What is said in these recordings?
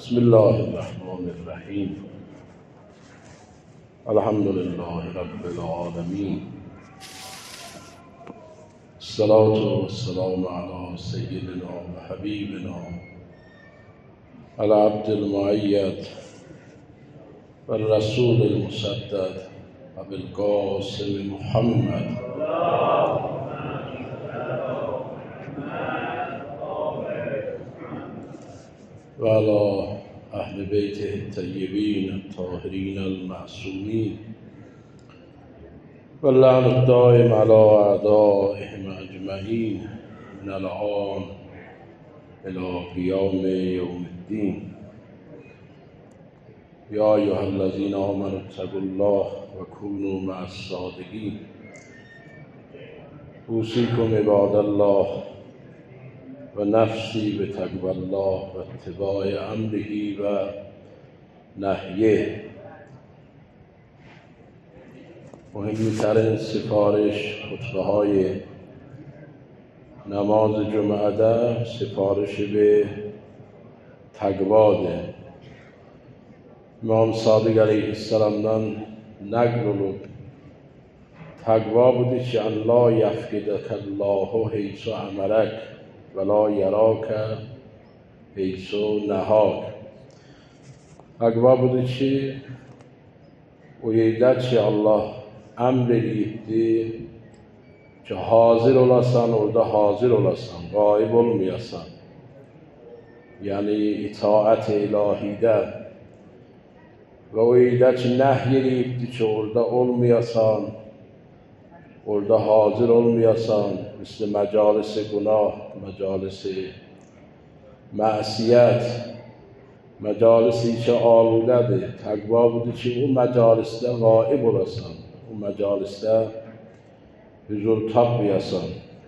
بسم الله الرحمن الرحیم. الحمد لله رب العالمین. الصلاة والسلام على سيدنا وحبيبنا العبد المؤيد والرسول المسدد أبي محمد وعلى أهل بيته الطيبين الطاهرين المعصومين واللعن الدائم على أعدائهم أجمعين من الآن إلى قيام يوم الدين. يا أيها الذين آمنوا اتقوا الله وكونوا مع الصادقين. أوصيكم عباد الله ونفسي بتقوى الله واتباع أمره ونهيه. مهمترین سفارش خطبه های نماز جمعه ده سفارش به تقواده. امام صادق علیه السلام'dan نقل olup تقوا بودی که ان لا یفقدک الله حیث امرک ولا یراک حیث نهاک. تقوا بودی o yerdə ki Allah əmr edibdi ki hazır olasan, orada hazır olasan, qaib olmayasan. Yəni itaət ilahidə. Və o yerdə ki nəhy edibdi ki orada olmayasan, orada hazır olmayasan. مثل مجالس گناه، مجالس معصیت، مجالسی که آلوده‌ده. تقوا بودی که اون مجالسdə غائب olasan، اون مجالسdə huzur tapmayasan.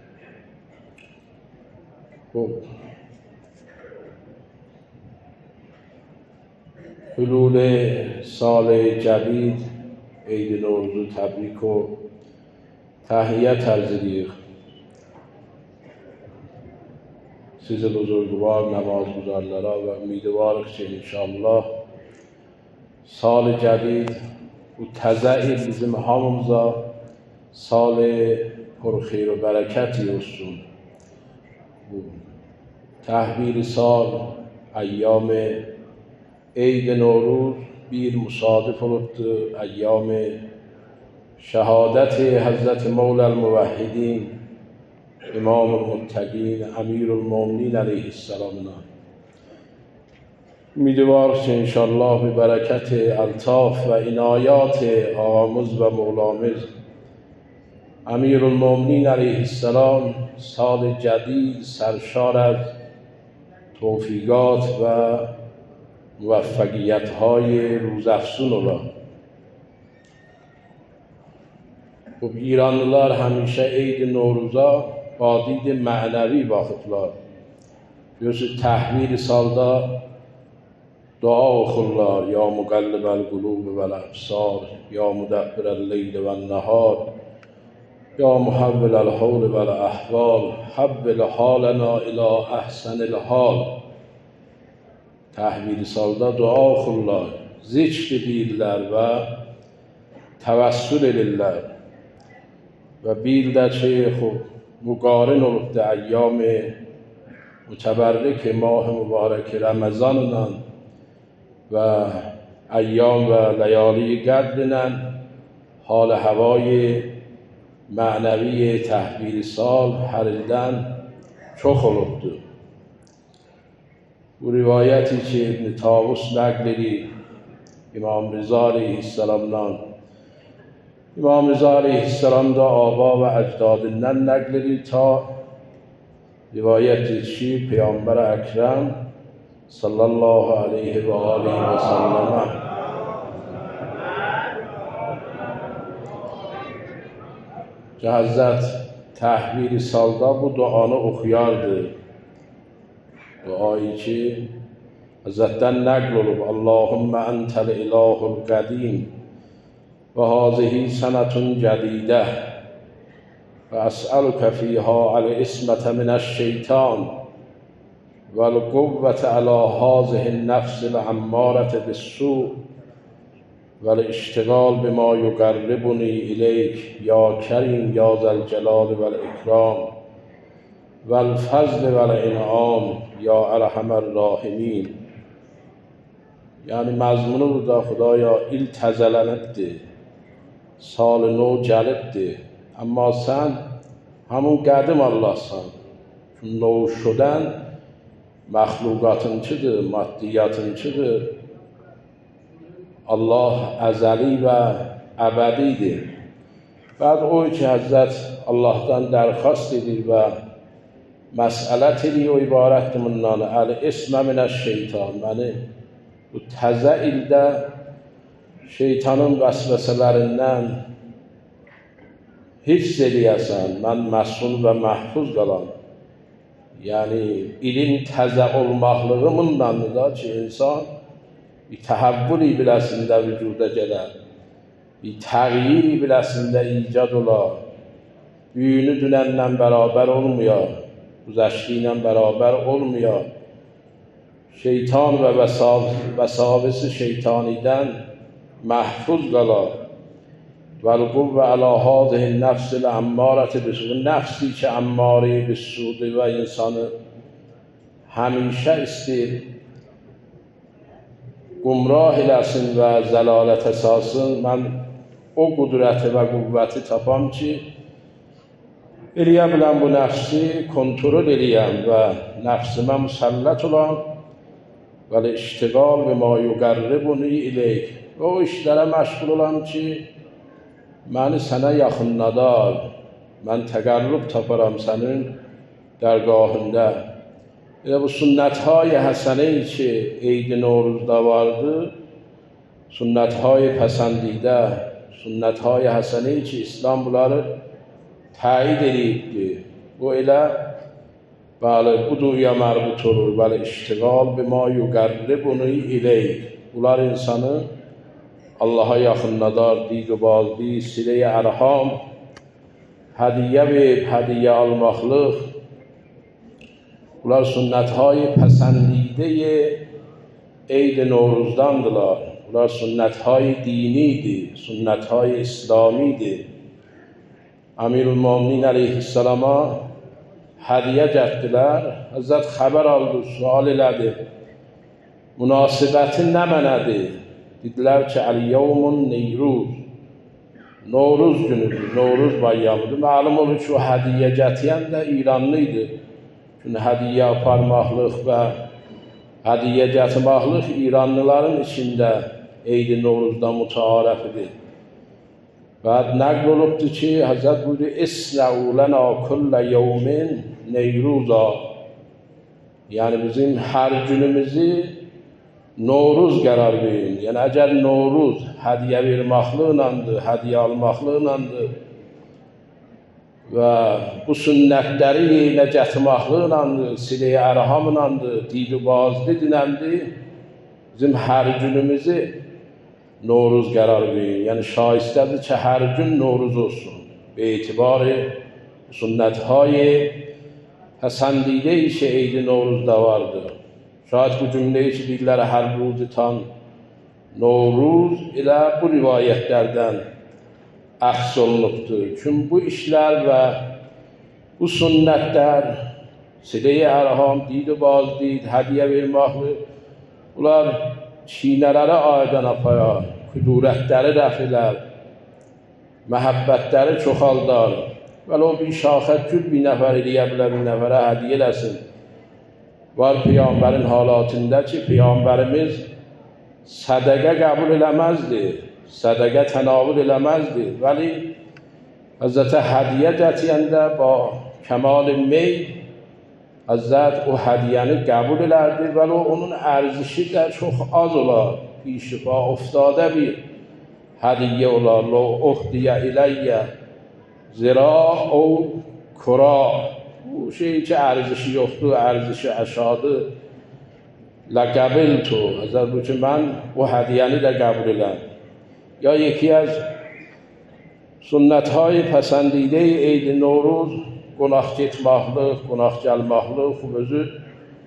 خب حلول سال جدید عید نوروز و تبریک و تحیت عرض edeyim. Siz buzurgvar namazguzarlara ve امیدوارم که inşallah سال جدید و تزعی bizim hamımıza سال پرخیر و برکتی olsun. تحویل سال ایام عید نوروز bir مصادف olubdu ایام شهادت حضرت مولا الموحدین امام المتقین امیرالمومنین علیه السلام. امیدوارم که انشالله به برکت الطاف و عنایات آقامız و مولامız امیرالمومنین علیه السلام سال جدید سرشار از توفیقات و موفقیت‌های روزافزون ola. خب ایرانlılar همیشه عید نوروزا با دید معنوی baxıblar. Görürsünüz təhvil salda dua oxurlar. Ya muqallibəl qulub vəl əbsar, ya müdəbbirəl leyl vəl nəhar, ya muhavviləl havl vəl əhval, havvil halana ilə əhsənil hal. Təhvil salda dua oxurlar, zikr edirlər və təvəssül edirlər. و بیل در چه خوب مقارن olub da ایام متبرک ماه مبارک رمضان'la و ایام و لیالی قدر'la حال هوای معنوی تحویل سال هر ildən çox olubdu. Bu rivayəti ki İbn Tavus nəql edir İmam Rıza aleyhisselam'dan. İmam Rıza aleyhisselam da آبا و اجدادından نقل edildi ta rivayet ki Peygamber Ekrem sallallahu aleyhi ve aleyhi ve sellem ki Hazret təhvil salda bu duanı oxuyardı. Duayı ki Hazret'ten نقل olub Allahümme entel ilahul qadim وهذه سنة جديدة وأسألك فيها العصمة من الشيطان و القوة علی هذه النفس الامارة بالسوء و الاشتغال بما یقربنی الیک یا کریم یا ذا الجلال و الاکرام و الفضل و الانعام یا ارحم الراحمین. یعنی مضمون رو دا خدایا التزلنت ده، سال نو جلب ده، اما سن همون قدم الله سن، چون نو شدن مخلوقاتın چیده، مادیاتın چیده، الله ازلی و ابدیdir. بعد o ki Hazret Allah'tan derhast edir ve məsələ edir, o ibarətdir bundan. Əl-ismə minəş-şeytan. Yəni, bu təzə ildə şeytanın vəsvəsələrindən hifz eləyəsən, mən məsul və məhfuz qalam. Yəni, ilin təzə olmaqlığımındandır da ki, insan bir təhəvvül biləsində vücuda gələr, bir təğyir biləsində icad olar, büyünü dünənlə bərabər olmuyor, güzəşti ilə bərabər olmuyor. Şeytan və vəsavisi şeytanidən məhfuz qalar. وَالْقُوَّ عَلَى هَذِهِ النَّفْسِ الْأَمَّارَةِ بِالسُّوءِ. Nəfsi ki, əmmari bis-su'dur və insanı həmişə istəyir gumrah eləsin və zəlalət əsasın. Mən o qudrəti və qüvvəti tapam ki, eləyə biləm bu nəfsi kontrol eləyəm və nəfsimə müsəllət olam və iştiqal və ma yuqərribuni ileyk. O işlərə məşğul olam ki, məni sənə yaxınladar, mən təqərrüb taparam sənin dərgahında. Elə bu sünnət-های həsənə ki, Eid-i Novruzda vardı, sünnət-های pəsəndidə, sünnət-های həsənə ki, İslam bunları təyid edibdir. Bu elə, bəli, bu duya mərbut olur, bəli, iştiqal bima yuqərribuni ileyk. Bunlar insanı Allah'a yaxınladar, diqbazdi, silə-i ərham, hədiyyə verib, hədiyyə almaqlıq. Bunlar sünnət-های pəsəndidə Eid-i Novruzdandılar. Bunlar sünnət-های dinidir, sünnət-های İslamidir. Əmir-ül-Möminin əleyhissalama hədiyyə gətirdilər. Həzrət xəbər aldı, sual elədi. Münasibəti nə mənədir? Dedilər ki, əl-yevmun neyruz. Novruz günüdür, Novruz bayramıdır. Məlum olur ki, o hədiyyə gətirən də İranlıydı. Çünki hədiyyə aparmaqlıq və hədiyyə gətirmaqlıq İranlıların içində Eid-i Novruzda mütəarəfidir. Və nəql olubdur ki, Həzrət buyurdu, İsnəu lənə kullə yevmin neyruza. Yəni bizim hər günümüzü Novruz qərar verin. Yəni əgər Novruz hədiyyə vermaqlıqlandır, hədiyyə almaqlıqlandır və bu sünnətləri yerinə gətirməklədir, silə-i ərhamlandır, diqbazlı dinəndir, bizim hər günümüzü Novruz qərar verir. Yəni şaistədir ki, hər gün Novruz olsun. Be etibarı sünnət-های pəsəndidə ki, Eid-i Novruzda vardır. Şayət bu cümləyi ki, deyirlər hər ruzitan Novruz elə bu rivayətlərdən əxs olunubdur. Çünki bu işlər və bu sünnətlər, silə-i ərham, diqbazlıq, hədiyyə verməkdir, bunlar çiynələri aydan apayar, küdurətləri rəfilər, məhəbbətləri çoxaldar. Vəl o bir şaxət gül bir nəfər eləyə bilər, bir nəfərə hədiyyə eləsin. Var Peyğəmbərin halatında ki, Peyğəmbərimiz sədəqə qəbul eləməzdi, sədəqə tənavül eləməzdi. Vəli Həzrətə hədiyyə gətirəndə ba kəmal-i meyl Həzrət o hədiyyəni qəbul elərdi. Vəli onun ərzişi də çox az olar. Pişifa افتاده bir hədiyyə olar. Lo uhdiyyə iləyyə zira o kura. Bu şey ki ərzişi yoxdur, ərzişi əşadı. Ləqəbiltu. Həzrət bu ki, mən o hədiyyəni də qəbul eləm. Ya yeki az sünnət-های pəsəndidə Eid-i Novruz qonaq getməklik, qonaq gəlməklik, xub özü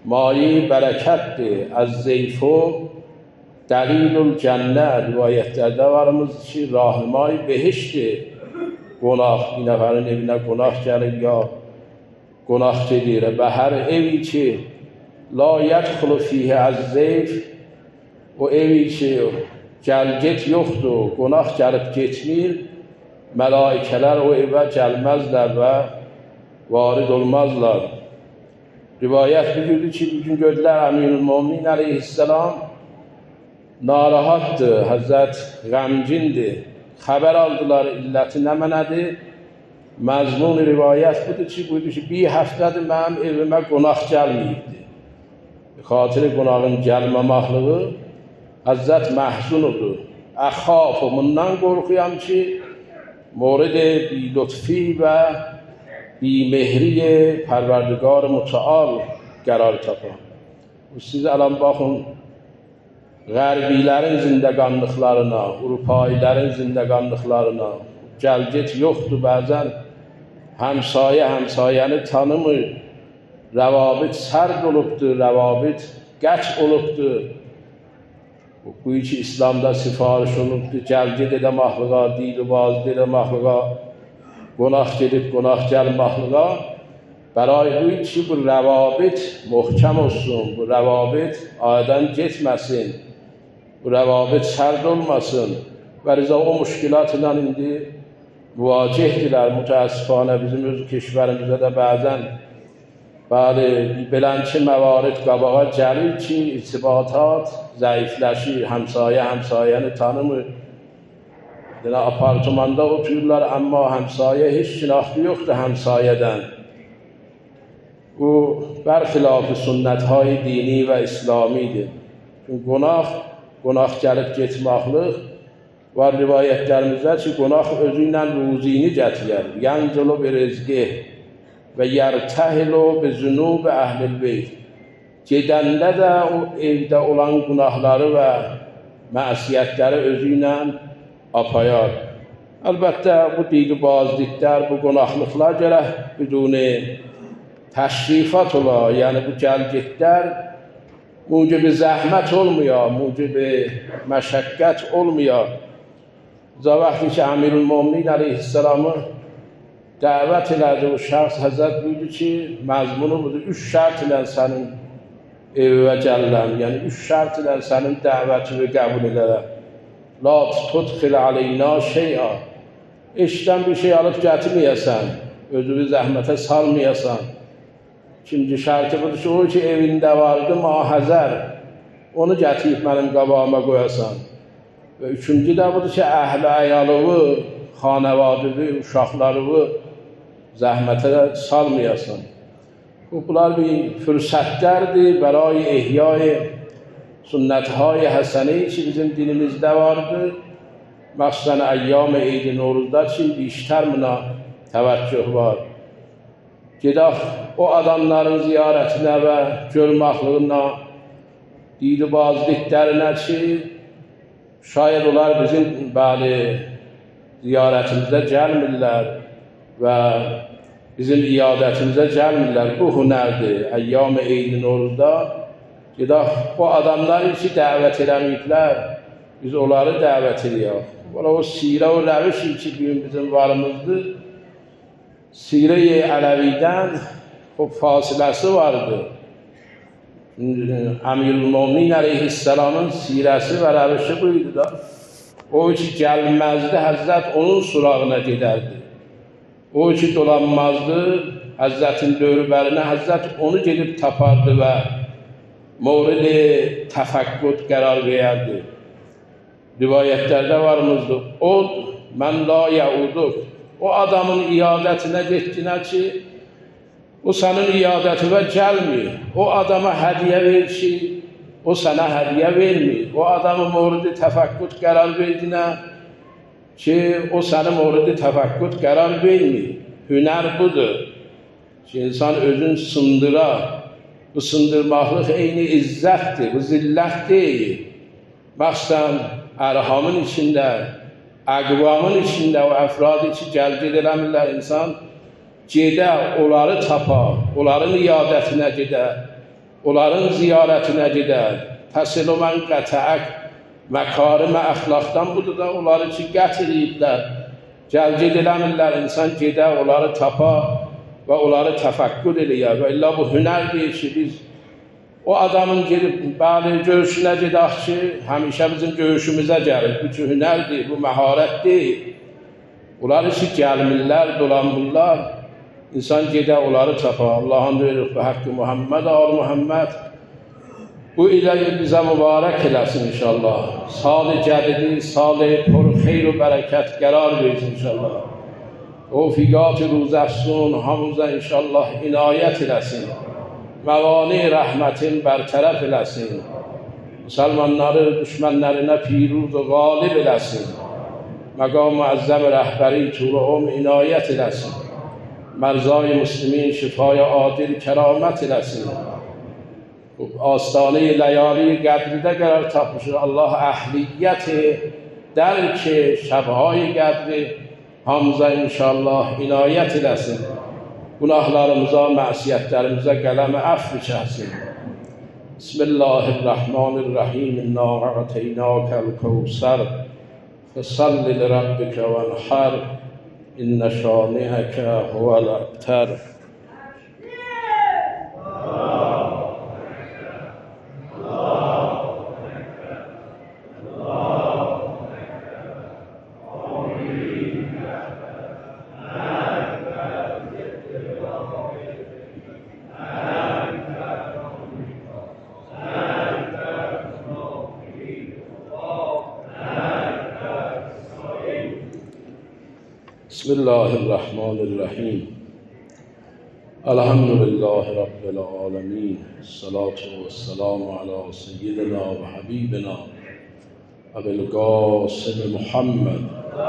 mayı bərəkətdir. Az-zeyfu dəlilul cənnə rivayətlərdə varımız ki, rahimay behişdir. Qonaq, bir nəfərin evinə qonaq gəlir ya qonaq gedir və hər evi ki la yədxulu fiyhə az-zeyf, o evi ki gəl-get yoxdur, qonaq gəlib getmir, mələikələr o evə gəlməzlər və varid olmazlar. Rivayət bilirdi ki, bugün gördülər Əmirül-Möminin əleyhisselam narahatdır, Həzrət qəmgindir. Xəbər aldılar, illəti nə mənədir? Məzmun rivayət budur ki, buyurdu ki, bir həftədir mənim evimə qonaq gəlməyibdir. Xatir qonağın gəlməməklığı Həzrət məhzunudur. Əxaf, bundan qorxuyam ki, mورد بی‌لطفی و بی‌مهری پروردگار متعال قرار tapar. Siz الان baxın Qərbilərin zindəqanlıqlarına, Avropalıların zindəqanlıqlarına gəl-get yoxdur. Bəzən həmsayəni tanımır. Rəvabit sərd olubdur, rəvabit qəç olubdur. Bu ki İslamda sifariş olubdur. Gəl-get edə məxluqa, dil-bazd edə məxluqa, qonaq gedib, qonaq gəl məxluqa. Bəray bu ki bu rəvabit möhkəm olsun, bu rəvabit aydan getməsin. Bu rəvabit sərd olmasın və riza o müşkilatla indi müvacihdirlər. Mütəəssifanə bizim öz keşvərimizdə də bəzən belənçi məvarid qabağa gəlir ki, irtibatat zəifləşir, həmsayəni tanımır. Apartmanda otururlar, amma həmsayə heç şinaxtı yoxdur həmsayədən. Bu bərxilafı sünnətهای dini və İslamidir. Çünki qonaq gəlib getməklik var rivayətlərimizdə ki, qonaq özü ilə ruzini gətirər. Yəncəlu bir rizqi və yərtəhilu bi zünub əhlil beyt. Gedəndə də o evdə olan günahları və məsiyyətləri özü ilə apayar. Əlbəttə bu dil-bazliklər, bu qonaqlıqlar gərək biduni təşrifat ola, yəni bu gəl-getlər mucibi zəhmət olmuyor, mucibi məşəqqət olmuyor. Zavaqti ki Əmirül-Möminin əleyhisselamı dəvət elədi o şəxs, Həzrət buyurdu ki, məzmunu budur, 3 şərt ilə sənin evə gəlirəm, yəni 3 şərt ilə sənin dəvətini qəbul edərəm. La tudxil aleyna şey'a, eşdən bir şey alıb gətirməyəsən, özünü zəhmətə salmayasan. İkinci şərti budur ki, o ki evində vardı mahəzər, onu gətirib mənim qabağıma qoyasan. Və üçüncü də budur ki, əhli əyalığı, xanəvadığı, uşaqlarını zəhmətə salmayasan. Bunlar bir fürsətlərdir bəray ehyay sünnətهای həsəni ki bizim dinimizdə vardır. Məxsusən əyyam Eid-i Noruzda ki بیشتر buna təvəccüh var. Gedək o adamların ziyarətinə və görməkliyinə, dil-bazliklərinə ki, şayad onlar bizim ziyarətimizə gəlmirlər və bizim iyadətimizə gəlmirlər. Bu hünərdir. Əyyam Eid-i Noruzda gedək o adamları ki, dəvət eləməyiblər, biz onları dəvət edəyək. O sirə o rəvişi ki, bizim varımızdır. Sirə-i Ələvidən fasiləsi vardır. Əmirül-Möminin əleyhisselamın sirəsi və rəvişi buydu da. O ki gəlməzdi, Həzrət onun surağına gedərdi. O ki dolanmazdı, Həzrətin dövrbərinə, Həzrət onu gedib tapardı və mورد təfəqqüd qərar verərdi. Rivayətlərdə varımızdır. O, mən la yəuduk. O adamın iyadətinə getdinə ki, o sənin iyadətinə gəlmir. O adama hədiyə ver ki, o sənə hədiyə vermir. O adamı mورد təfəqqüd qərar verdinə ki, o səni mورد təfəqqüd qərar vermir. Hünər budur ki, insan özün sındırar. Bu sındırmaqlıq eyni izzətdir, bu zillət deyil. Məxsusən ərhamın içində, əqvamın içində o əfradı ki, gəl-ged eləmirlər, insan gedə, onları tapar, onların iyadətinə gedə, onların ziyaretine gider. Təsilu mən qətəək məkarim əxlaqdan budur da, onları ki, gətiriyiblər. Gəlgid eləmirlər, insan gedə, onları tapa və onları təfəkkür eləyə. Və illa bu hünər deyir ki, biz o adamın gedib, bəli, görüşünə gedək ki, həmişə bizim görüşümüzə gəlir. Bu ki, hünər deyil, bu məharət deyil. Onları ki, gəlmirlər, dolanmırlar. İnsan gedə, onları tapa. Allah'ın deyirik və haqqı Muhammed, al Muhammed. Bu ilə bizə mübarək eləsin inşallah. Sal-ı cədidi, sal-ı پر خیر و برکت قرار versin inşallah. توفیقات روز افزون hamımıza inşallah inayət eləsin. Məvani rəhmətin bərtərəf eləsin. Müsəlmanları düşmənlərinə piruz və qalib eləsin. Məqam müəzzəm rəhbəri turğum inayət eləsin. Mərzای müslimin şifaya adil kəramət eləsin. آستانه لیالی قدریده قرار tapmışır. Allah əhliyyət dərk şəbhay qədri hamıza inşallah inayət eləsin. Günahlarımıza, məsiyyətlərimizə qələmə əfv çəksin. Bismillahirrahmanirrahim. İnna a'teynâkel kevser fesalli lirabbike venhar inne şâni'eke huvel abtar. Bismillahirrahmanirrahim. Elhamdülillahi Rabbil alemin. Salatu ve selamu ala seyyidina ve habibina Ebil Qasim Muhammed.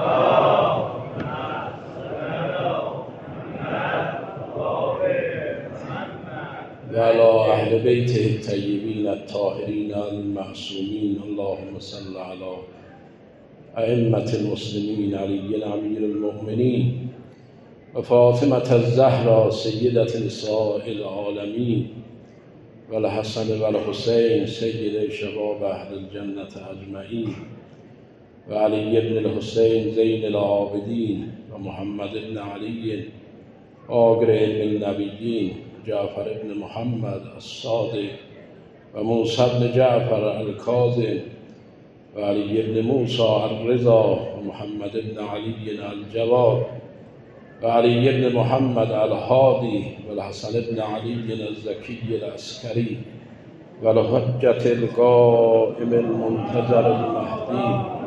Ve ala ehl-i beytihi tayyibin et-tahirin el-ma'sumin. Allahümme salli ala أئمة المسلمين علي أمير المؤمنين وفاطمة الزهراء سيدة نساء العالمين والحسن والحسين سيد شباب أهل الجنة أجمعين وعلي بن الحسين زين العابدين ومحمد بن علي آخر النبيين جعفر بن محمد الصادق وموسى بن جعفر الكاظم وعلي بن موسى الرضا ومحمد بن علي الجواد وعلي بن محمد الهادي والحسن بن علي الزكي العسكري والحجة القائم المنتظر المهدي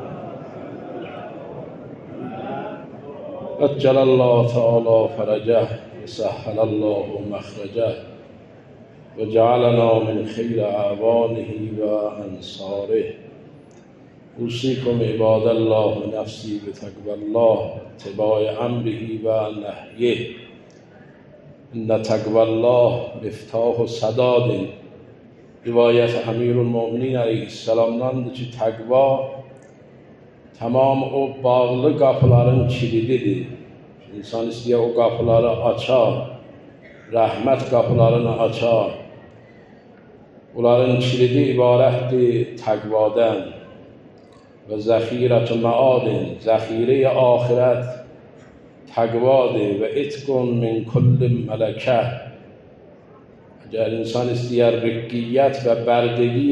عجل الله تعالى فرجه وسهل الله مخرجه وجعلنا من خير أعوانه وأنصاره. اوصیکم عباد الله و نفسی بتقوی الله اتباع امره و نهیه ان تقوی الله مفتاح سداد. روایت امیرالمؤمنین علیه السلامdandır ki təqva tamam o bağlı qapıların kilididir. İnsan istəyir o qapıları açar, rəhmət qapılarını açar. Onların kilidi ibarətdir təqvadan. و ذخیرت معادن ذخیره آخرت تقواده و اتقن من کل ملکه. اگر انسان استیر رقیت و بردگی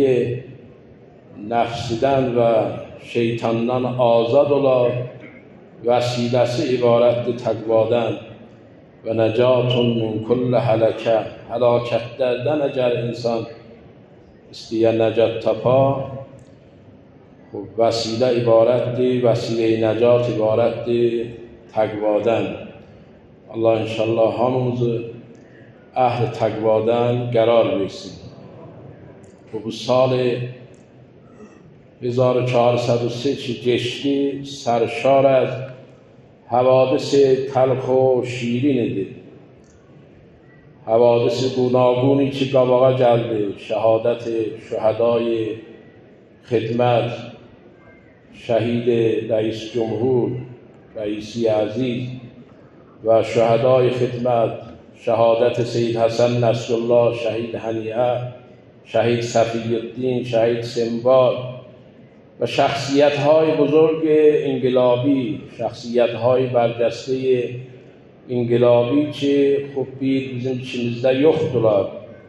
نفسیدن و şeytandan azad olar vəsiləsi ibarətdir təqvadan və nəcatun min kulli hələkə. Həlakətlərdən əgər insan istəyər nəcət tapar, vəsilə ibarətdir, vəsilə-i nəcat ibarətdir təqvadan. Allah inşallah hamımızı əhl-i təqvadan qərar versin. Bu sal 1403 geçti سرشار از حوادث تلخ و شیرینیdir. حوادث گوناگونی که qabağa gəldi. شهادت شهدای خدمت، شهید رئیس جمهور، رئیسی عزیز و شهدای خدمت، شهادت سید حسن نصرالله شهید هنیه شهید صفی‌الدین، شهید سنبال و شخصیت‌های بزرگ انقلابی، شخصیت‌های برجسته انقلابی ki xub bizim içimizdə yoxdular.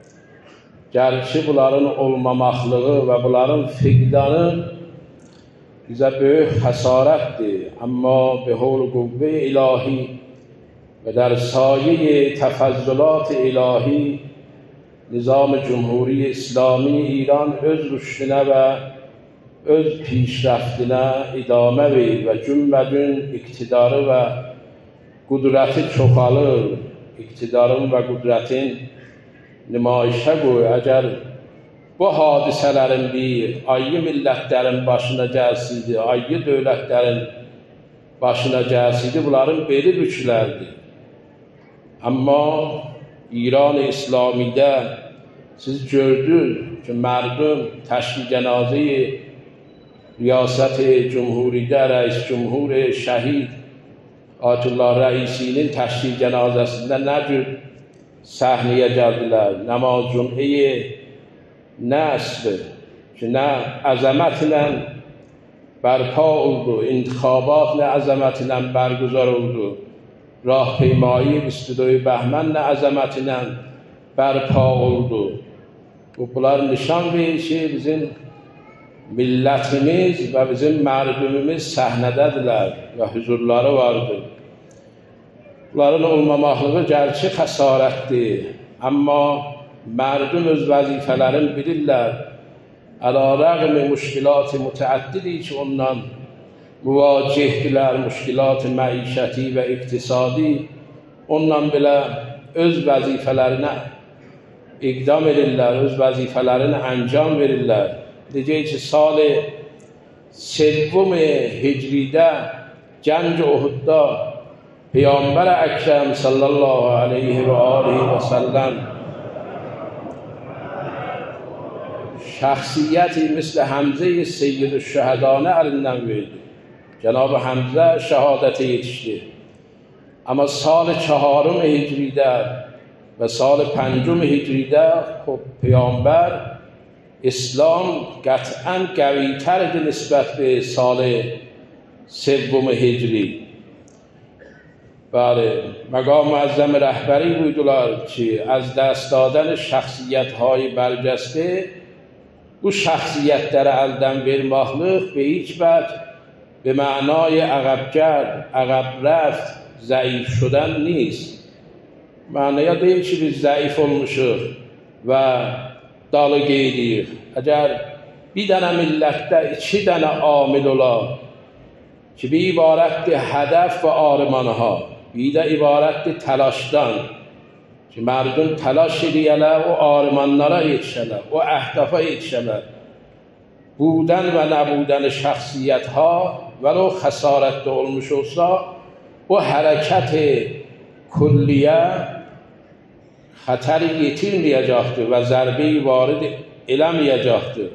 Gerçi bunların olmamaqlığı və bunların fiqdanı bizə böyük xəsarətdir. Amma به حول قوه ilahi və در سایه تفضلات ilahi نظام جمهوری اسلامی ایران öz rüşdünə və öz پیشرفتینə idamə verir və cümlədən iqtidarı və qudrəti çoxalır. İqtidarın və qudrətin nümayişə qoyur. Əgər bu hadisələrin bir ayrı millətlərin başına gəlsiydi, ayrı dövlətlərin başına gəlsiydi, bunların beli bükülərdi. Amma İran-ı İslamidə siz gördünüz ki, mərdum təşri cənazəyi riyasət-i cumhuridə rəis cumhur şəhid Ayətullah Rəisinin təşri cənazəsində nə cür səhnəyə gəldilər. Namaz cüm'ə nə əsr ki, nə əzəmətlə bərpa oldu, intixabat nə əzəmətlə bərgüzar oldu, راهپیمایی 22 بهمن nə əzəmətinə bərpa oldu. Bunlar nişan verir ki, bizim millətimiz və bizim mərdumimiz səhnədədirlər və huzurları vardır. Bunların olmamaqlığı gerçi xəsarətdir. Amma mərdum öz vəzifələrini bilirlər. Ələ-rəğmi müşkilat-ı mütəəddidi ki, ondan müvacihdirlər, müşkilat məişəti və iqtisadi, ondan belə öz vəzifələrinə iqdam edirlər, öz vəzifələrini əncam verirlər. Deyəcək ki, sal 3 hicridə Gənc Uhudda Peyğəmbər Əkrəm sallallahu aleyhi və aleyhi və səlləm şəxsiyyəti misl Həmzə-i Seyyid-ü-Şəhədanə əlindən verdi. Cənab-ı Həmzə şəhadətə yetişdi. Amma sal 4 hicridə və sal 5 hicridə Peyğəmbər İslam qətən qəvitərdir nisbət به سال 3 هجری. بله، مقام معظم رهبری بودلار که از دست دادن شخصیت‌های برجسته bu şəxsiyyətlərə əldən vermaqlıq به هیچ وجه به معنای عقب رفت، ضعیف شدن نیست. معنی deyil ki, biz zəif olmuşuq və dalı geyirik. Əgər bir dənə millətdə 2 dənə amil ola ki, bir ibarətdir hədəf və armanha, bir də ibarətdir təlaşdan ki, mərdum təlaş ediyələr, o armanlara yetişələr, o əhdafa yetişələr. Budən və nəbudən şəxsiyyətha vəlo xəsarətdə olmuş olsa, o hərəkət külliyə xətəri yetirməyəcəkdir və zərbəyi varid eləməyəcəkdir.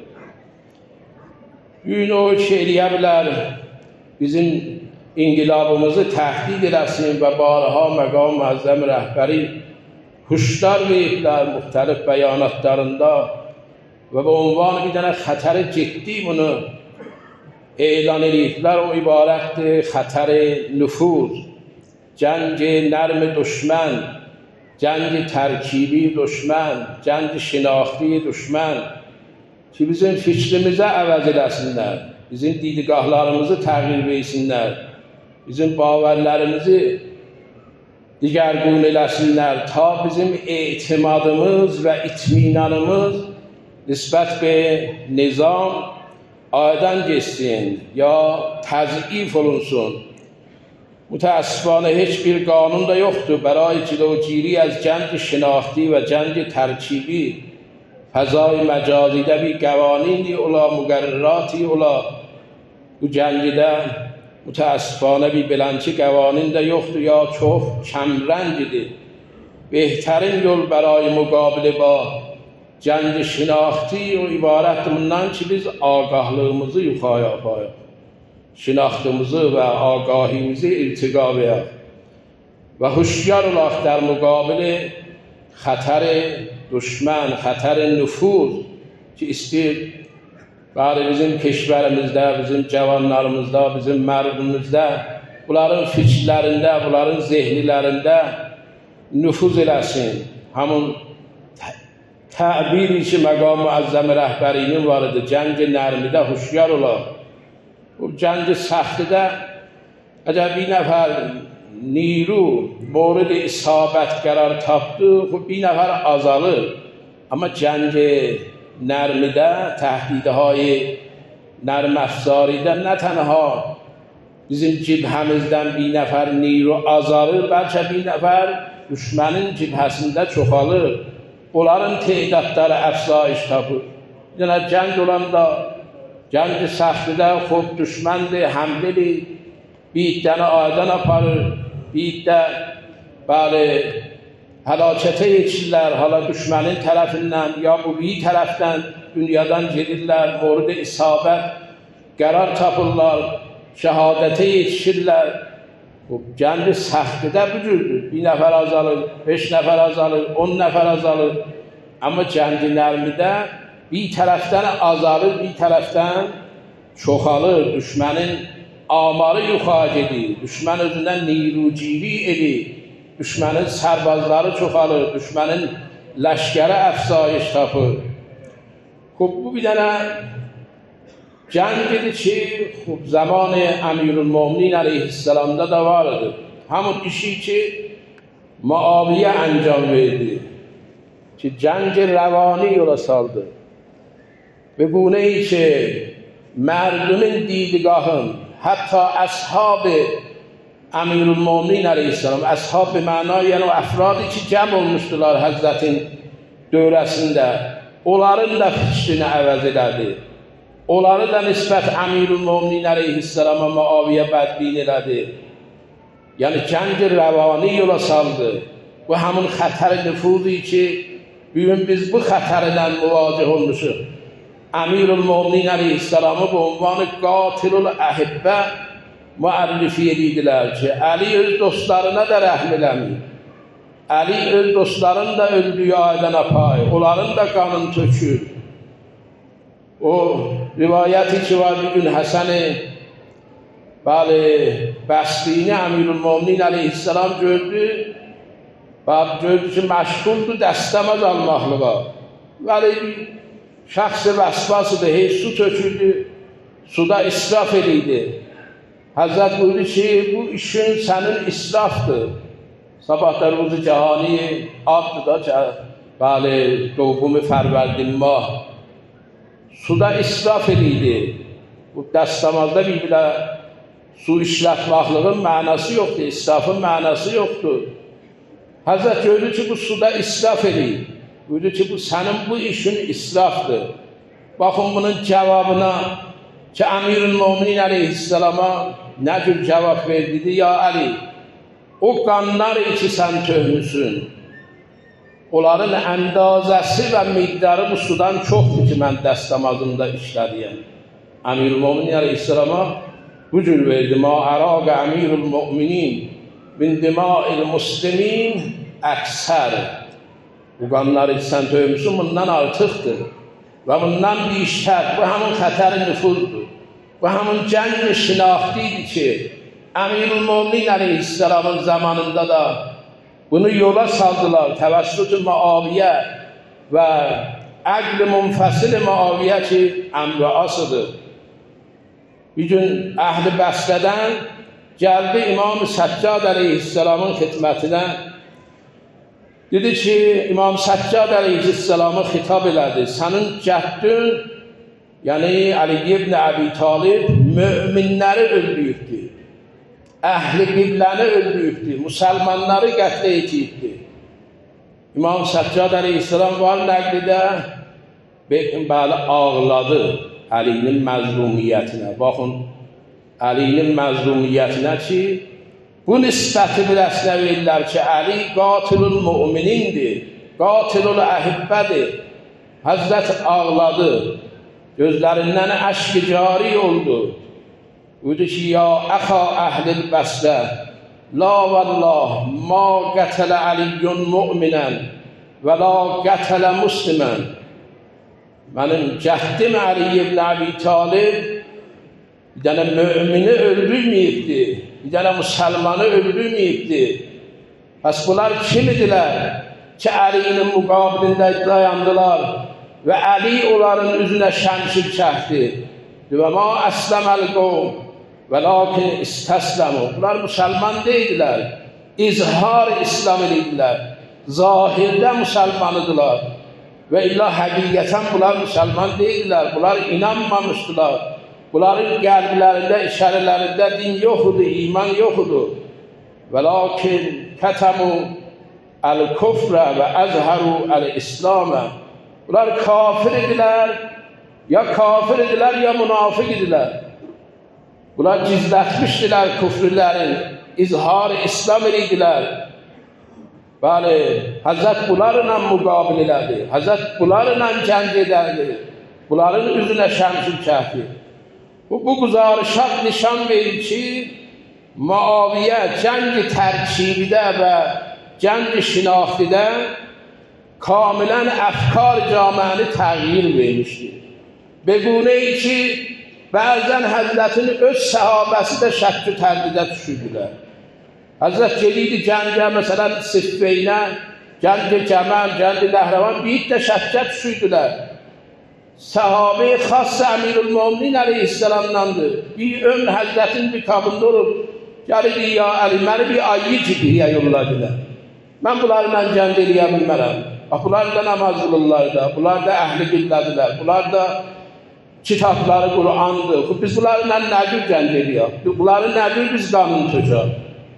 Gün o ki, eləyə bilər, bizim inqilabımızı təhdid eləsin və barha məqam müəzzəm rəhbəri huşdar veriblər müxtəlif bəyanatlarında və bu ünvan bir dənə xətəri ciddi bunu elan ediblər. O ibarətdir xətəri nüfuz, cəng nərm düşmən, cəng tərkibi düşmən, cəng şinaxti düşmən ki, bizim fikrimizə əvəz eləsinlər, bizim didgahlarımızı təğyir versinlər, bizim baverlərimizi digərgün eləsinlər, ta bizim etimadımız və itminanımız nisbət be nizam aydan geçsin ya təzif olunsun. Mütəəssifانه heç bir qanun da yoxdur برای جلوگیری از جنگ شناختی و جنگ ترکیبی. فضای مجازیdə bir قوانینی ola, müqərriraتی ola. Bu cəngdə mütəəssifانه bir beləncə قوانین də yoxdur ya çox kəmrəngidir. بهترین yol برای مقابله با جنگ شناختی o ibarətdir bundan ki, biz ağahlığımızı yuxarı aparaq, şinaxtımızı və ağahimizi irtiqa verək və huşyar olaq در مقابل خطر دشمن، خطر نفوذ ki istəyir, bari bizim keşverimizdə, bizim cavanlarımızda, bizim mərdimizdə, bunların fikirlərində, bunların zehnilərində nüfuz eləsin. Hamın təbiri ki, məqam-ı əzzəm-i rəhbərinin var idi, cəng-i nərmidə huşyar ola. Bu cəng-i səxtidə əgər bir nəfər نیرو مورد اصابت قرار تاپتو خب این نفر azalır. Ama جنگ نرمیده تهدیدهای نرم افزاریده نه تنها bizim cibhəmizdən bir nəfər نیرو azalır, bəlkə bir nəfər düşmənin cibhəsində çoxalır. Onların tedadları əfsayiş tapır. Yəni cəng olanda, cəng səxtidə xub düşməndir, həmlidir, bir dənə aydan aparır, bir də bəli həlakətə yetişirlər, hala düşmənin tərəfindən ya bu bir tərəfdən dünyadan gedirlər, mورد isabət qərar tapırlar, şəhadətə yetişirlər. Bu cəng səxtidə bu cürdür. Bir nəfər azalır, 5 nəfər azalır, 10 nəfər azalır. Amma cəng nərmidə bir tərəfdən azalır, bir tərəfdən çoxalır. Düşmənin amarı yuxarı gedir, düşmən özündən nirucili edir, düşmənin sərbazları çoxalır, düşmənin ləşkəri əfsayiş tapır. Xub bu bir dənə cəngidir ki, xub zamanı Əmirülmöminin əleyhisselamda da vardı. Hamın işi ki, Muaviyə əncam verdi ki, cəng rəvani yola saldı. Və guneyi ki, mərdumin didigahın حتی اصحاب امیرالمومنین علیه السلام اصحاب به معنای یعنی افرادی که cəm olmuşdular Həzrətin dövrəsində onların da fikrini əvəz elədi. Onları da nisbət Əmirülmöminin əleyhisselama Muaviyə bədbin elədi. Yəni cəng rəvani yola saldı. Bu həmin xətər nüfuzi ki bugün biz bu xətərlə müvacih olmuşuq. Əmirülmöminin əleyhisselamı bu ünvanı qatilul əhibbə müəllifi edildilər ki, Əli öz dostlarına da rəhm eləmir. Əli öz dostlarını da öldüyü aydan apay, onların da qanın tökür. O rivayəti ki var bir gün Həsən-i Bəsrini Əmirülmöminin əleyhisselam gördü ki, məşğuldur dəstəmaz almaqlığa. Vəli şəxs vəsvasıdır, hey su töküldü, suda israf edildi. Həzrət buyurdu ki, bu işin sənin israfdır. Sabahda ruzu cahani abdır da ki, bəli, doğum-i fərvərdin mah. Suda israf edildi. Bu dəstəmazda bir-birə su işlətmaqlığın mənası yoxdur, israfın mənası yoxdur. Həzrət gördü ki, bu suda israf edildi. Buyurdu ki, bu sənin bu işin israfdır. Baxın bunun cavabına ki, Əmirülmöminin əleyhisselama nə cür cavab verdi? Ya Əli, o qanlar ki sən töhmüsün, onların əndazəsi və miqdarı bu sudan çoxdur ki, mən dəstəmazımda işlədiyəm. Əmirülmöminin əleyhisselama bu cür verdi. Ma əraqə Əmirülmöminin min dima'il muslimin əksər. Bu qanları sən töhmüsün, bundan artıqdır. Və bundan bir işlər, bu həmin xətər nüfuzdur. Bu həmin cəng şinaxtidir ki, Əmirülmöminin əleyhisselamın zamanında da bunu yola saldılar. Təvəssüt-ü Muaviyə və əql-i munfəsil Muaviyə ki, əmr-i asıdır. Bir gün Əhl-i Bəsrədən gəldi İmam-ı Səccad əleyhisselamın xidmətinə. Dedi ki, İmam Səccad əleyhisselamı xitab elədi. Sənin cəddün, yəni Əli ibn Əbi Talib möminləri öldürübdür. Əhli qibləni öldürübdür. Müsəlmanları qətlə yetiribdir. İmam Səccad əleyhisselam var nəqlidə bəli ağladı Əlinin məzlumiyyətinə. Baxın, Əlinin məzlumiyyətinə ki, bu nisbəti biləsinə verirlər ki, Əli qatilul müminindir, qatilul əhibbədir. Həzrət ağladı, gözlərindən əşk-i cari oldu. Buyurdu ki, ya əxa əhlil bəsrə, la vallah, ma qətələ Əliyyun müminən və la qətələ muslimən. Benim cəhdim Ali ibn Abi Talib bir tane mümini öldürmeyipti, bir tane Müslümanı öldürmeyipti. Pes bunlar kim idiler ki Ali'nin mukabilinde dayandılar ve Ali onların üzerine şemşir çəkdi. Ve ma eslemel qavm velakin isteslemu. Bunlar Müslüman değildiler. İzhar İslam idilər. Zahirde Müslümanıdılar. Ve illa hakikaten bunlar Müslüman değildiler. Bunlar inanmamıştılar. Bunların kalplerinde, işarelerinde din yoktu, iman yoktu. Velakin ketemu el-kufre ve ezheru el-islame. Bunlar kafir idiler, ya kafir idiler ya münafık idiler. Bunlar gizletmiştiler küfürlerin, izhar İslam idiler. Bəli, Hazret bunlarla müqabil elədi, Hazret bunlarla cəng edərdi, bunların üzünə şəmşir çəkdi. Bu güzarışat nişan verir ki, Muaviyə cəng-i tərkibidə və cəng-i şinaxtidə kamilən əfkar camiəni təğyir vermişdir. Bequne-i ki, bəzən Həzrətin öz səhabəsi də şəkk-i tərdidə düşürdülər. Həzrət geliydi cəngə, məsələn, Siffeynə, cəng-i Cəməl, cəng-i Nəhravan, bir də şəkkə düşürdülər. Səhabe-i xas-ı Əmirül-Müminin əleyhisselamdandır. Bir ömr Həzrətin bir kabında olub, gəlidi, ya Əli, məni bir ayı cibiyə yolladılar. Mən bunlarla cəng eləyə bilmərəm. Bunlar da namaz qılırlar, bunlar da əhli billədilər, bunlar da kitabları Qur'andır. Biz bunlarla nə cür cəng eləyək? Bunları nə cür biz qanun tutacaq?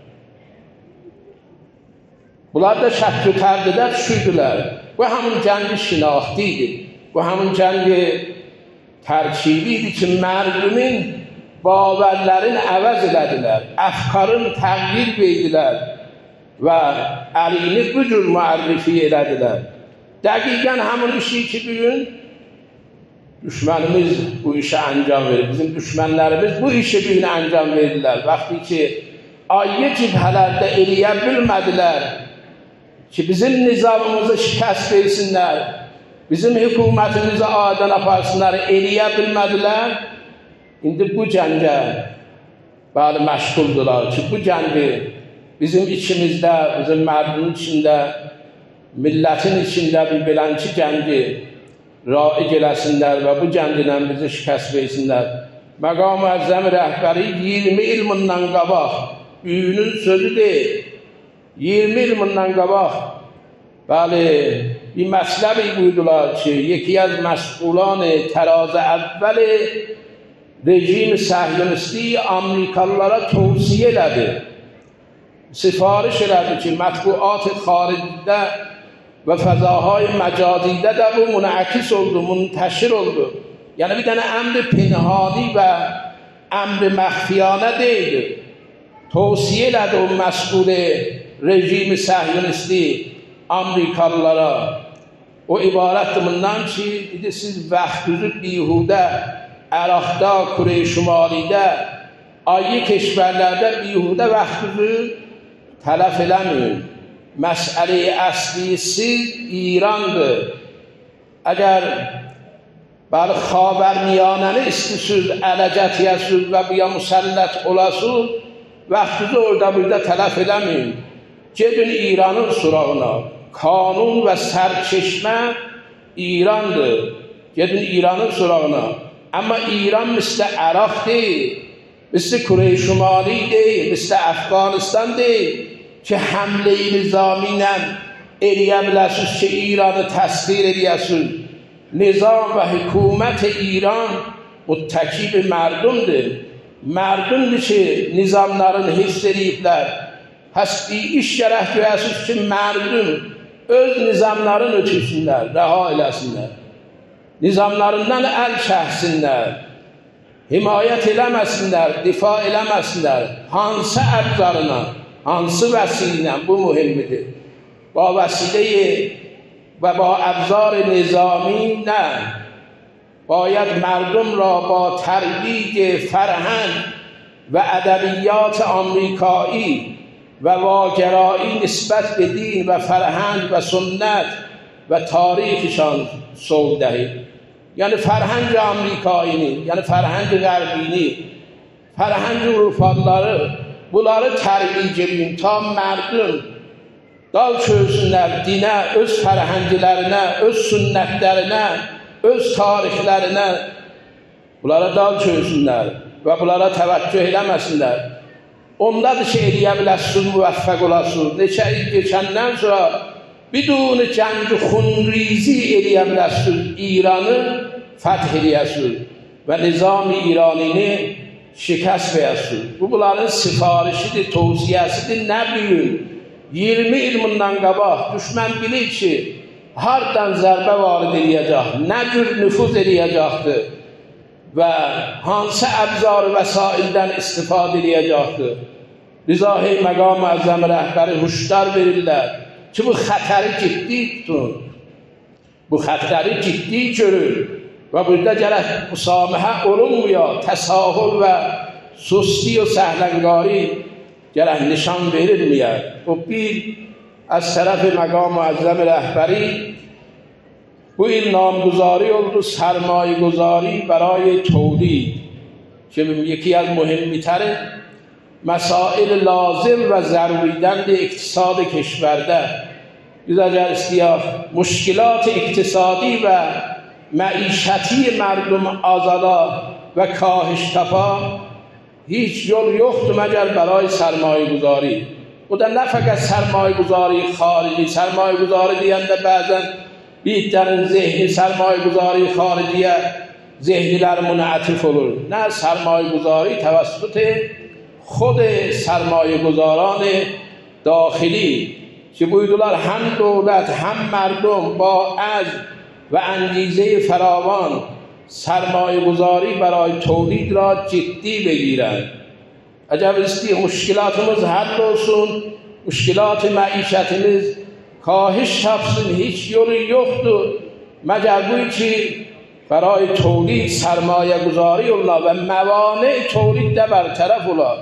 Bunlar da şəkk-i tərdidə düşürdülər. Bu həmin cəng-i şinaxti idi. Bu həmin cəng-i tərkibi idi ki, mərdumin baverlərin əvəz elədilər, əfkarın təğyir verdilər və əlini bu cür müərrifi elədilər. Dəqiqən həmin işi ki, bugün düşmənimiz bu işi əncam verir. Bizim düşmənlərimiz bu işi bugün əncam verirlər. Vaxtı ki, ayı cibhələrdə eləyə bilmədilər ki, bizim nizamımızı şikəst versinlər, bizim hükümetimizi adən aparsınlar, eləyə bilmədilər. İndi bu cəngə bəli məşğuldular ki, bu cəngi bizim içimizdə, bizim mərdumun içində, millətin içində bir beləncə cəngi raic eləsinlər və bu cənglə bizi şikəst versinlər. Məqam-ı Əzzəm rəhbəri 20 il bundan qabaq, büyünün sözü deyil, 20 il bundan qabaq, bəli, bir məsləbi buyurdular ki, yeki az məşğulan təraz əvvəl rejim səhyonisti Amerikalılara tövsiyə elədi. Sifariş elədi ki, mətbuat xaricdə və fəzahay məcazidə də bu münəkis oldu, muntəşir oldu. Yəni bir dənə əmr pinhani və əmr məxfiyanə deyildi. Tövsiyə elədi o məşğul rejim səhyonisti Amerikalılara. O ibarətdir bundan ki, siz vaxtınızı bihudə Əraqda, Kure-i Şimalidə, ayı keşvərlərdə bihudə vaxtınızı tələf eləməyin. Məsələ-i əslisi İrandır. Əgər xavərmiyanəni istəyirsiniz, ələcətiyəsiniz və bu ya müsəllət olasınız, vaxtınızı orada burada tələf eləməyin. Gedin İranın surağına. Kanun və sərçeşmə İrandır. Gedin İranın surağına. Ama İran misli Irak değil, misli Kure-i Şimali değil, misli Afganistan değil ki hamle-i nizamiyle eləyə ki İran'ı təsvir edəsiniz. Nizam ve hükümet İran muttəki bir mərdumdur. Mərdumdur ki nizamların hifz ediblər. Həsbi iş gərək görəsiniz ki mərdum öz nizamların ötürsünlər, rəha eləsinlər. Nizamlarından əl çəksinlər, himayət eləməsinlər, difa eləməsinlər. Hansı əbzarına, hansı vəsilə bu mühimmidir. Ba vəsilə və ba əbzar nizami nə? Baید مردم را با ترویج فرهنگ و ادبیات آمریکایی و واگرایی نسبت به دین و فرهنگ و سنت و تاریخشان سوق دهید. یعنی فرهنگ Amerikayını, yəni fərhəng qərbini, fərhəng Avropalıları, bunları tərbiyə edin, tam mərdum dal çözsünlər dinə, öz fərhənglərinə, öz sünnətlərinə, öz tarixlərinə, bunlara dal çözsünlər və bunlara təvəccüh eləməsinlər. Ondadır ki, eləyə biləsiniz, müvəffəq olasınız. Neçə il geçəndən sonra bidun cəng-i xunrizi eləyə biləsiniz, İranı fəth eləyəsiniz və nizam-ı İranini şikəst verəsiniz. Bu, bunların sifarişidir, tövsiyəsidir. Nə bilin, 20 il bundan qabaq düşmən bilir ki, hardan zərbə varid eləyəcək, nə cür nüfuz eləyəcəkdir və hansı əbzar vəsaildən istifadə eləyəcəkdir. Rizahi məqam-ı əzzəm rəhbəri huşdar verirlər ki, bu xətəri ciddi tutun, bu xətəri ciddi görün və burada gərək müsaməhə olunmuyor, təsahül və susti və səhləngari gərək nişan verilməyər. Bu bir از طرف مقام معظم رهبری bu il نامگذاری oldu سرمایه گذاری برای تولید که یکی از مهمترین مسائل لازم و ضروریدند اقتصاد کشورده. biz اگر استیاف مشکلات اقتصادی و معیشتی مردم آزادا و کاهش طپا هیچ yol yoktu مگر برای سرمایه گذاری. O da نه فقط سرمایه گذاری خارجی، سرمایه گذاری deyəndə bəzən birliklərin zehni sərmayə guzari xariciyə zehniler munətif olur. Ne sərmayə guzari təvəssüt خود سرمایه گذاران داخلی که buyurdular هم دولت هم مردم با عزم و انگیزه فراوان سرمایه گذاری برای تولید را جدی بگیرند. اگر استی مشکلاتımız حل olsun, مشکلات معیشتimiz کاهش تافسın hiç yolu yoktur مگر بوی که برای تولید سرمایه گذاری اولا و موانع تولید ده برطرف اولا.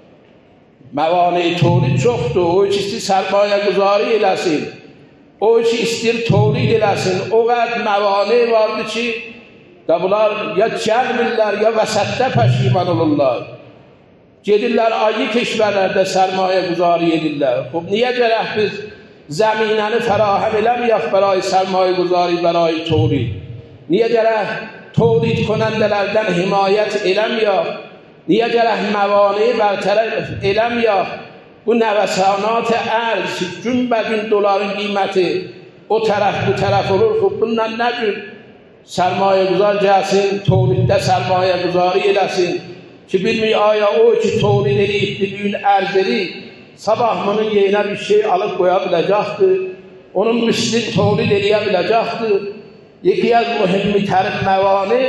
موانع تولید çoxdur. O ki istir sərmayə guzari eləsin, o ki istir tolid eləsin, o qədər məvane vardır ki, bunlar ya gəlmirlər, ya vəsətdə pəşiman olurlar. Gedirlər, ayrı keşvərlərdə sərmayə guzari edirlər. Xub, niyə gərək biz zəminəni fərahəm eləməyək برای sərmayə guzari, برای tolid? Niyə gərək tolid konəndələrdən himayət eləməyək? Niyə gərək məvane برطرف eləməyək? Bu nəvəsanat ərz, günbəgün doların qiyməti o tərəf bu tərəf olur. Xub, bundan nə cür sərmayə guzar gəlsin, toliddə sərmayə guzari eləsin ki, bilmir aya o ki tolid eləyibdir, gün ərz eləyib, sabah bunun yerinə bir şey alıb qoya biləcəkdir, onun müslin tolid eləyə biləcəkdir. Yeki az mühimmitərin məvane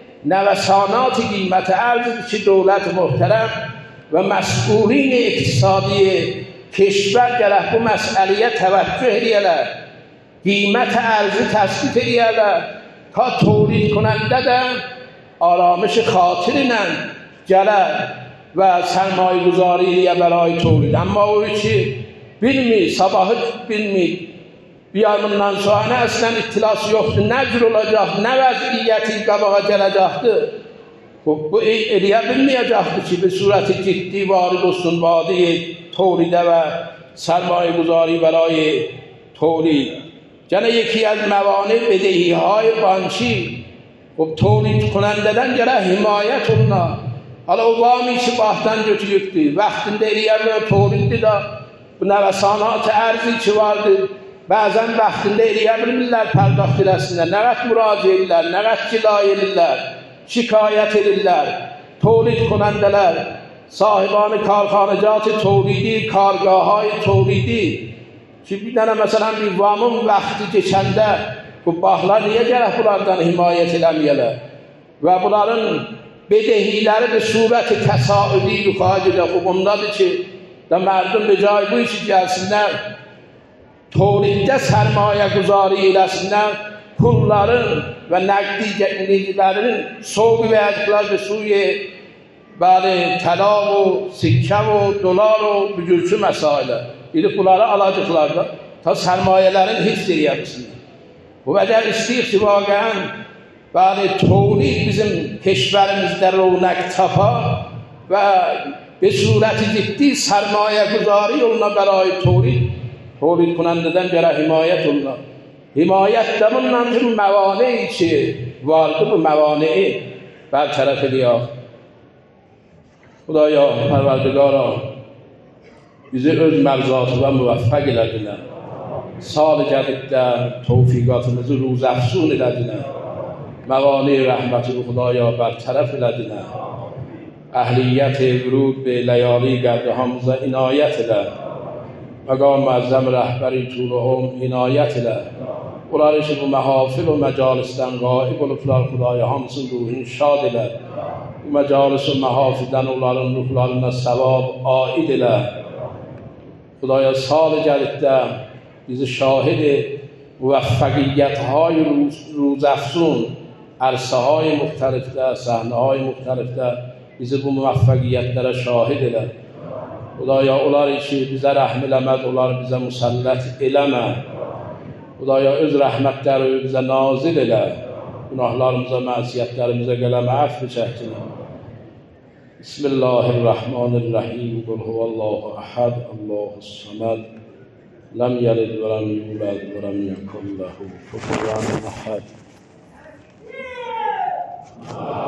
نوسانات قیمت ارز که دولت محترم و مسئولین اقتصادی کشور گره bu مسئله توجه ediyorlar. قیمت ارز تثبیت ediyorlar تا تولید کننده de آرامش خاطرینن گره و سرمایه گذاری برای تولید. اما o ki bilmir, sabahı bilmir, Biyanından sonra əslən ittilası yoxdur, nə cür olacaq, nə vəziyyəti qabağa gələcəkdir. Bu eləyə bilməyəcəkdir ki, bir surəti ciddi varid olsun vadi تولیده و سرمایه گذاری برای تولید. گنه یکی از موانع بدهی های بانکی خب تولید کنندگان گره حمایت اونا. حالا o vaمی ki baxdan götürüktür, vaxtında eləyərlər toliddir da, bu nəvəsanat ərzi ki vardır, bəzən vaxtında eləyə bilmirlər pərdaxt eləsinlər, nə vaxt müraciə edirlər, nə vaxt cilayə edirlər, şikayət edirlər, tolid konəndələr, sahibanı karxanəcat tolidi, kargahhay tolidi ki, bir dənə məsələn bir vamın vaxtı keçəndə bu baxlar niyə gərək bunlardan himayət eləməyələr və bunların bedehiləri bir surət-i təsaüdi yuxarıda ondadır ki, mərdum bir cay bu işi gəlsinlər, toliddə sərmayə guzari eləsinlər, pulların və nəqdilərin soğu verdiklər ve suyu təla و sikkə و dolar و bücürçü məsailə. İlk bunları alacaqlar ta sərmayələrin hiss eləyə bilsinlər. Bu qədər istəyir ki, vaqəən بله تولید bizim کشورمizde رونق تپا و به صورت جدی سرمایه گذاری اونها برای تولید کنندگان جرا حمایت اونها حمایت دمون منظور موانعی چه وارد به موانع برطرف دیا خدایا پروردگارا bizi öz mərzuatına müvəffəq elədilər. Sal gəlibdən tövfiqatımızı ruzəfsun elədilər. Məvani rəhməti Xudaya bərtərəf elədilər. Əhliyyət vurud be layali qərdihamıza inayət elə. Məqam məzzəm rəhbəri tulum inayət elə. Onlar ki bu məhafil و məcalisdən qaib olublar Xudaya hamısının ruhunu şad elə. Bu məcalis و məhafildən onların ruhlarına səvab aid elə. خدایا سال جدیدdə bizi şahid موفقیت‌های روزافزون عرصه‌های مختلفdə, səhnəهای müxtəlifdə bizi bu müvəffəqiyyətlərə şahid elə. Xudaya onları ki bizə rəhm eləməd, onları bizə müsəllət eləmə. Xudaya öz rəhmətləri bizə nazil elə. Günahlarımıza, məsiyətlərimizə qələmə əfv çəkdir. بسم الله الرحمن الرحیم قل هو الله احد الله الصمد لم یلد ولم یولد ولم یکن له کفوا احد